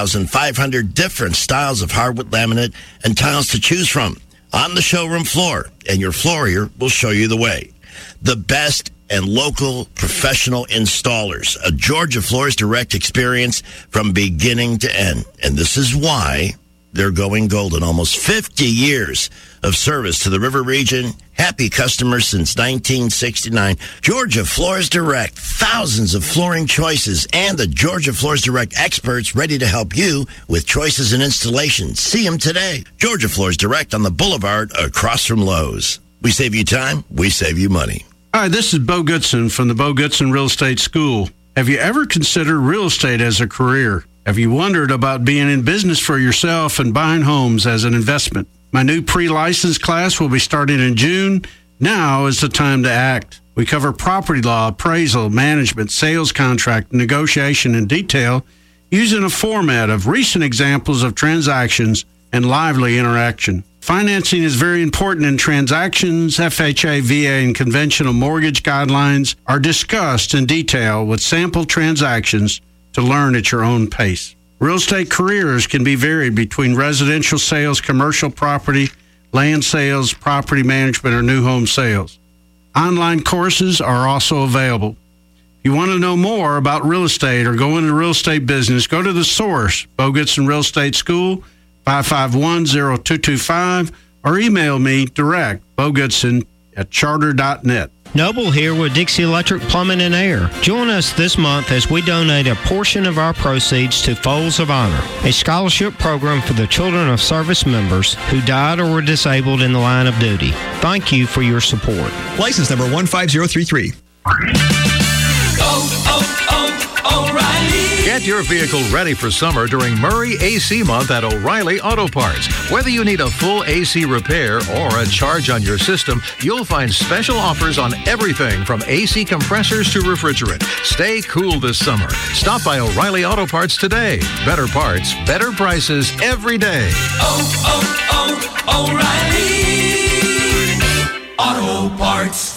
2,500 different styles of hardwood, laminate, and tiles to choose from on the showroom floor, and your Florier will show you the way. The best and local professional installers, a Georgia Floors Direct experience from beginning to end. And this is why they're going golden. Almost 50 years of service to the River Region. Happy customers since 1969. Georgia Floors Direct. Thousands of flooring choices and the Georgia Floors Direct experts ready to help you with choices and installations. See them today. Georgia Floors Direct on the Boulevard across from Lowe's. We save you time. We save you money. Hi, this is Bo Goodson from the Bo Goodson Real Estate School. Have you ever considered real estate as a career? Have you wondered about being in business for yourself and buying homes as an investment? My new pre-license class will be starting in June. Now is the time to act. We cover property law, appraisal, management, sales contract, negotiation in detail using a format of recent examples of transactions and lively interaction. Financing is very important in transactions. FHA, VA, and conventional mortgage guidelines are discussed in detail with sample transactions to learn at your own pace. Real estate careers can be varied between residential sales, commercial property, land sales, property management, or new home sales. Online courses are also available. If you want to know more about real estate or go into real estate business, go to The Source, Bo Goodson Real Estate School, 551-0225, or email me direct, bogoodson@charter.net. Noble here with Dixie Electric Plumbing and Air. Join us this month as we donate a portion of our proceeds to Folds of Honor, a scholarship program for the children of service members who died or were disabled in the line of duty. Thank you for your support. License number 15033. O'Reilly. Get your vehicle ready for summer during Murray AC Month at O'Reilly Auto Parts. Whether you need a full AC repair or a charge on your system, you'll find special offers on everything from AC compressors to refrigerant. Stay cool this summer. Stop by O'Reilly Auto Parts today. Better parts, better prices every day. O'Reilly Auto Parts.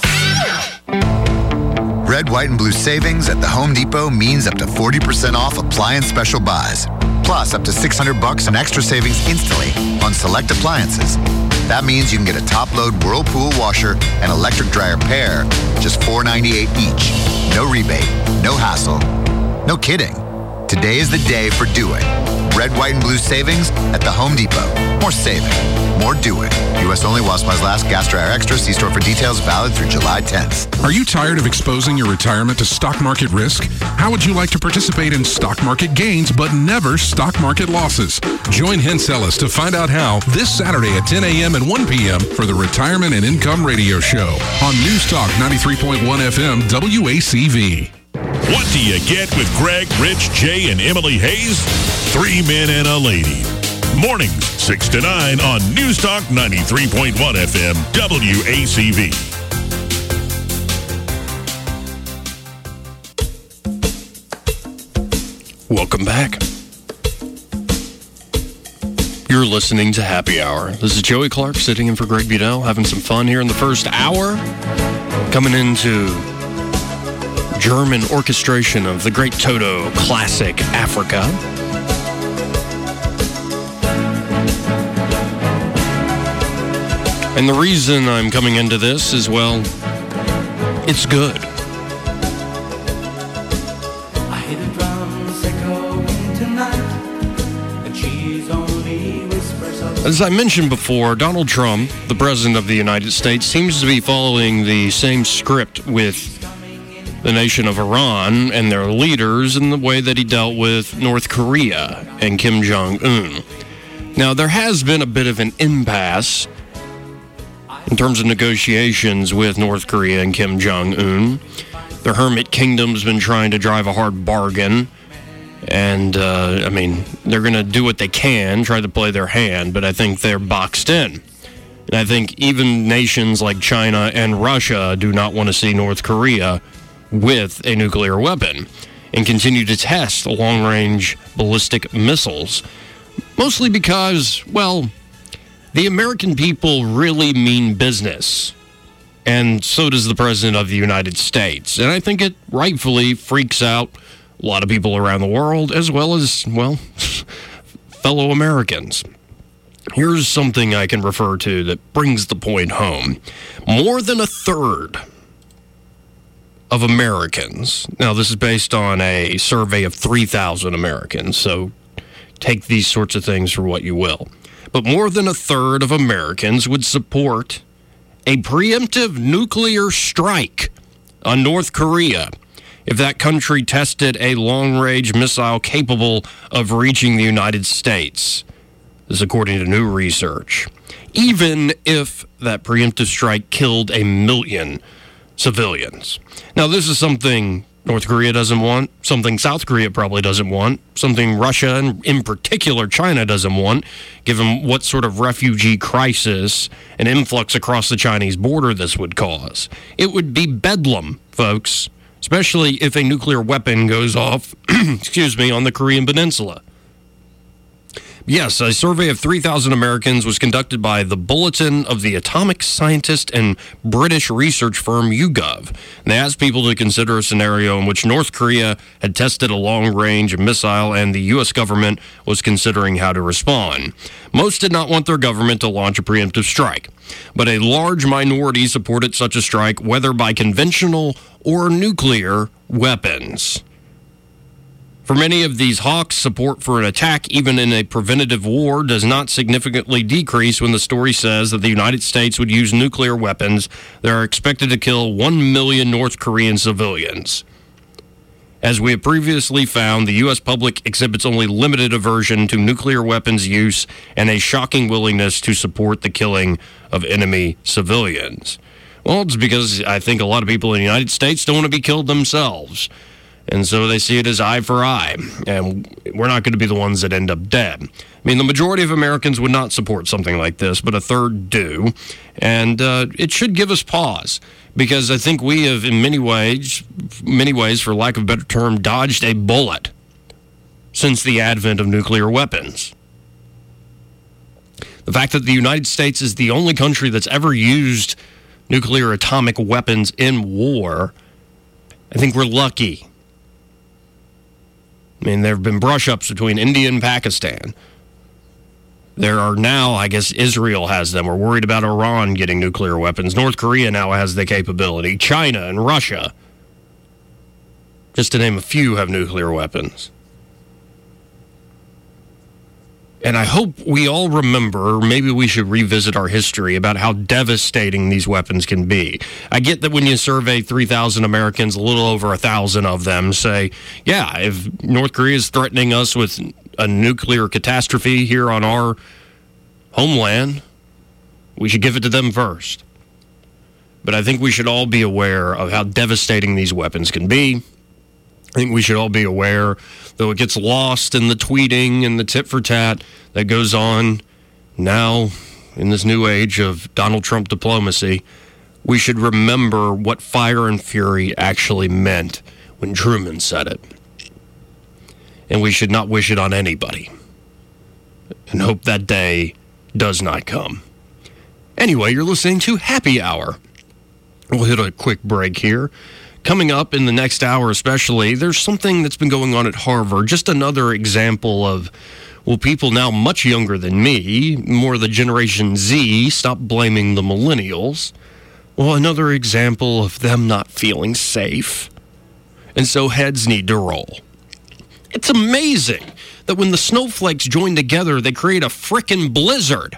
Red, white, and blue savings at the Home Depot means up to 40% off appliance special buys. Plus, up to $600 in extra savings instantly on select appliances. That means you can get a top-load Whirlpool washer and electric dryer pair, just $4.98 each. No rebate, no hassle, no kidding. Today is the day for doing. Red, white, and blue savings at the Home Depot. More saving, more doing. U.S. only while supplies last. Gas dryer extra. See store for details. Valid through July 10th. Are you tired of exposing your retirement to stock market risk? How would you like to participate in stock market gains but never stock market losses? Join Hensellis to find out how this Saturday at 10 a.m. and 1 p.m. for the Retirement and Income Radio Show on News Talk 93.1 FM WACV. What do you get with Greg, Rich, Jay, and Emily Hayes? 3 men and a lady. Mornings, 6 to 9 on News Talk 93.1 FM WACV. Welcome back. You're listening to Happy Hour. This is Joey Clark sitting in for Greg Budell, having some fun here in the first hour. Coming into German orchestration of the great Toto classic, Africa. And the reason I'm coming into this is, well, it's good. I hear the drums echoing tonight, and she's only whispers of... As I mentioned before, Donald Trump, the President of the United States, seems to be following the same script with the nation of Iran and their leaders in the way that he dealt with North Korea and Kim Jong-un. Now, there has been a bit of an impasse in terms of negotiations with North Korea and Kim Jong-un. The Hermit Kingdom's been trying to drive a hard bargain. And, they're going to do what they can, try to play their hand, but I think they're boxed in. And I think even nations like China and Russia do not want to see North Korea with a nuclear weapon and continue to test long-range ballistic missiles. Mostly because, well, the American people really mean business. And so does the President of the United States. And I think it rightfully freaks out a lot of people around the world, as well as, well, fellow Americans. Here's something I can refer to that brings the point home. More than a third of Americans, now this is based on a survey of 3,000 Americans, so take these sorts of things for what you will. But more than a third of Americans would support a preemptive nuclear strike on North Korea if that country tested a long-range missile capable of reaching the United States. This is according to new research. Even if that preemptive strike killed 1 million civilians. Now, this is something North Korea doesn't want, something South Korea probably doesn't want, something Russia, and in particular China, doesn't want, given what sort of refugee crisis and influx across the Chinese border this would cause. It would be bedlam, folks, especially if a nuclear weapon goes off, on the Korean Peninsula. Yes, a survey of 3,000 Americans was conducted by the Bulletin of the Atomic Scientist and British research firm YouGov. And they asked people to consider a scenario in which North Korea had tested a long-range missile and the U.S. government was considering how to respond. Most did not want their government to launch a preemptive strike, but a large minority supported such a strike, whether by conventional or nuclear weapons. For many of these hawks, support for an attack, even in a preventative war, does not significantly decrease when the story says that the United States would use nuclear weapons that are expected to kill 1 million North Korean civilians. As we have previously found, the U.S. public exhibits only limited aversion to nuclear weapons use and a shocking willingness to support the killing of enemy civilians. Well, it's because I think a lot of people in the United States don't want to be killed themselves. And so they see it as eye for eye. And we're not going to be the ones that end up dead. I mean, the majority of Americans would not support something like this, but a third do. And it should give us pause. Because I think we have, in many ways, for lack of a better term, dodged a bullet since the advent of nuclear weapons. The fact that the United States is the only country that's ever used nuclear atomic weapons in war, I think we're lucky. I mean, there have been brush-ups between India and Pakistan. There are now, I guess Israel has them. We're worried about Iran getting nuclear weapons. North Korea now has the capability. China and Russia, just to name a few, have nuclear weapons. And I hope we all remember, or maybe we should revisit our history about how devastating these weapons can be. I get that when you survey 3,000 Americans, a little over 1,000 of them say, yeah, if North Korea is threatening us with a nuclear catastrophe here on our homeland, we should give it to them first. But I think we should all be aware of how devastating these weapons can be. I think we should all be aware, though it gets lost in the tweeting and the tit-for-tat that goes on now in this new age of Donald Trump diplomacy, we should remember what fire and fury actually meant when Truman said it. And we should not wish it on anybody and hope that day does not come. Anyway, you're listening to Happy Hour. We'll hit a quick break here. Coming up in the next hour especially, there's something that's been going on at Harvard. Just another example of, well, people now much younger than me, more the Generation Z, stop blaming the millennials. Well, another example of them not feeling safe. And so heads need to roll. It's amazing that when the snowflakes join together, they create a frickin' blizzard.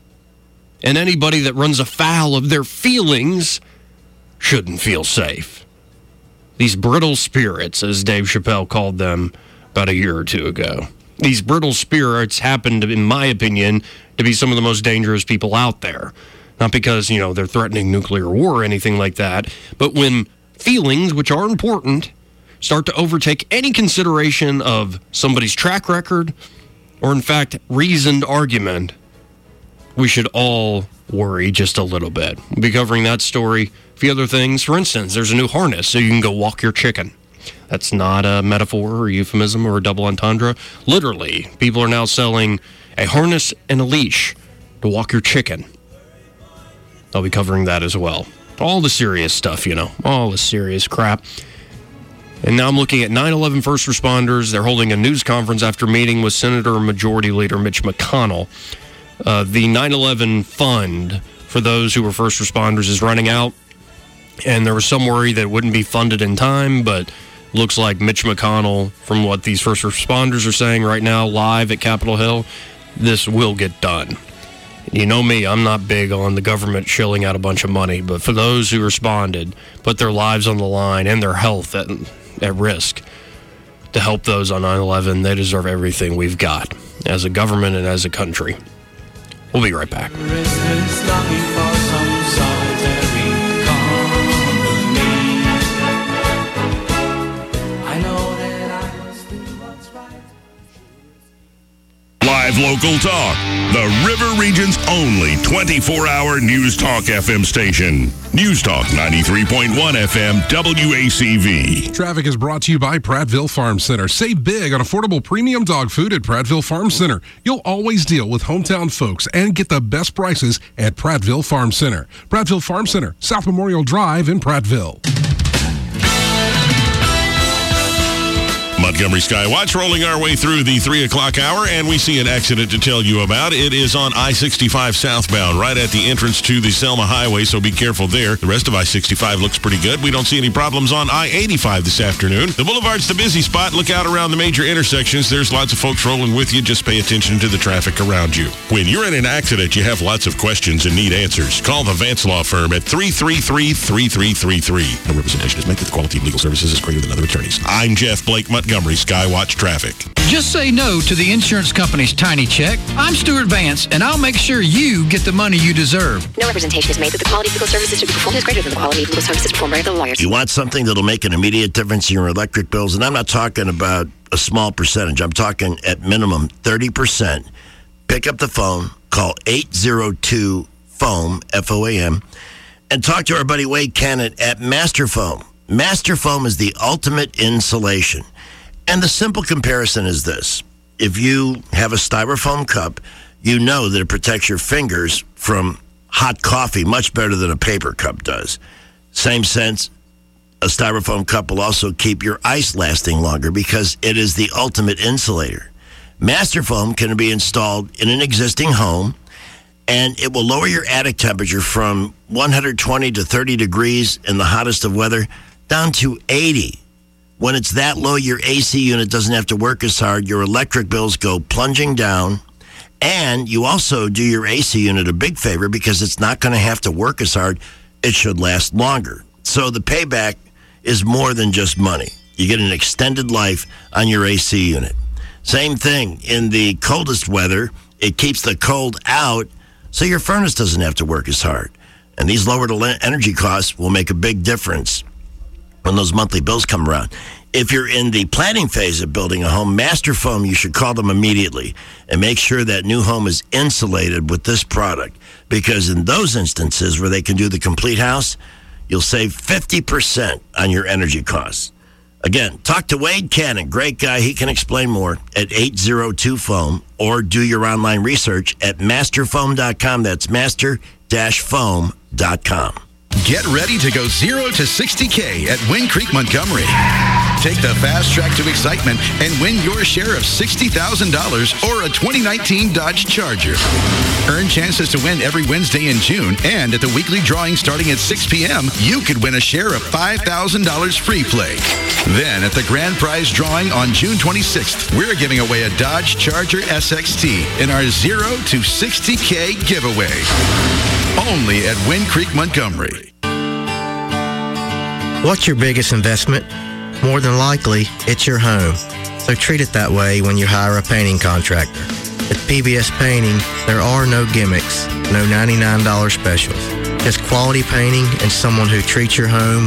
And anybody that runs afoul of their feelings shouldn't feel safe. These brittle spirits, as Dave Chappelle called them about a year or two ago. These brittle spirits happen to, in my opinion, to be some of the most dangerous people out there. Not because, they're threatening nuclear war or anything like that, but when feelings, which are important, start to overtake any consideration of somebody's track record or, in fact, reasoned argument, we should all worry just a little bit. We'll be covering that story. A few other things. For instance, there's a new harness so you can go walk your chicken. That's not a metaphor or a euphemism or a double entendre. Literally, people are now selling a harness and a leash to walk your chicken. I'll be covering that as well. All the serious stuff, all the serious crap. And now I'm looking at 9/11 first responders. They're holding a news conference after meeting with Senator Majority Leader Mitch McConnell. The 9/11 fund for those who were first responders is running out. And there was some worry that it wouldn't be funded in time, but looks like Mitch McConnell, from what these first responders are saying right now, live at Capitol Hill, this will get done. You know me, I'm not big on the government shilling out a bunch of money, but for those who responded, put their lives on the line and their health at risk to help those on 9/11, they deserve everything we've got as a government and as a country. We'll be right back. Live local talk. The River Region's only 24-hour News Talk FM station. News Talk 93.1 FM WACV. Traffic is brought to you by Prattville Farm Center. Save big on affordable premium dog food at Prattville Farm Center. You'll always deal with hometown folks and get the best prices at Prattville Farm Center. Prattville Farm Center, South Memorial Drive in Prattville. Montgomery Skywatch, rolling our way through the 3 o'clock hour, and we see an accident to tell you about. It is on I-65 southbound, right at the entrance to the Selma Highway, so be careful there. The rest of I-65 looks pretty good. We don't see any problems on I-85 this afternoon. The boulevard's the busy spot. Look out around the major intersections. There's lots of folks rolling with you. Just pay attention to the traffic around you. When you're in an accident, you have lots of questions and need answers. Call the Vance Law Firm at 333-3333. No representation is made that the quality of legal services is greater than other attorneys. I'm Jeff Blake Montgomery, Skywatch Traffic. Just say no to the insurance company's tiny check. I'm Stuart Vance, and I'll make sure you get the money you deserve. No representation is made that the quality of legal services to be performed is greater than the quality of legal services performed by other lawyers. You want something that'll make an immediate difference in your electric bills, and I'm not talking about a small percentage. I'm talking at minimum 30%. Pick up the phone, call 802-FOAM, F-O-A-M, and talk to our buddy Wade Kennett at Master Foam. Master Foam is the ultimate insulation. And the simple comparison is this. If you have a styrofoam cup, you know that it protects your fingers from hot coffee much better than a paper cup does. Same sense, a styrofoam cup will also keep your ice lasting longer because it is the ultimate insulator. Master Foam can be installed in an existing home, and it will lower your attic temperature from 120 to 30 degrees in the hottest of weather down to 80. When it's that low, your AC unit doesn't have to work as hard. Your electric bills go plunging down. And you also do your AC unit a big favor because it's not going to have to work as hard. It should last longer. So the payback is more than just money. You get an extended life on your AC unit. Same thing. In the coldest weather, it keeps the cold out so your furnace doesn't have to work as hard. And these lowered energy costs will make a big difference when those monthly bills come around. If you're in the planning phase of building a home, Master Foam, you should call them immediately and make sure that new home is insulated with this product, because in those instances where they can do the complete house, you'll save 50% on your energy costs. Again, talk to Wade Cannon, great guy. He can explain more at 802-FOAM, or do your online research at masterfoam.com. That's master-foam.com. Get ready to go 0 to 60K at Wind Creek Montgomery. Take the fast track to excitement and win your share of $60,000 or a 2019 Dodge Charger. Earn chances to win every Wednesday in June, and at the weekly drawing starting at 6 p.m., you could win a share of $5,000 free play. Then at the grand prize drawing on June 26th, we're giving away a Dodge Charger SXT in our 0 to 60K giveaway. Only at Wind Creek Montgomery. What's your biggest investment? More than likely, it's your home. So treat it that way when you hire a painting contractor. At PBS Painting, there are no gimmicks, no $99 specials. Just quality painting and someone who treats your home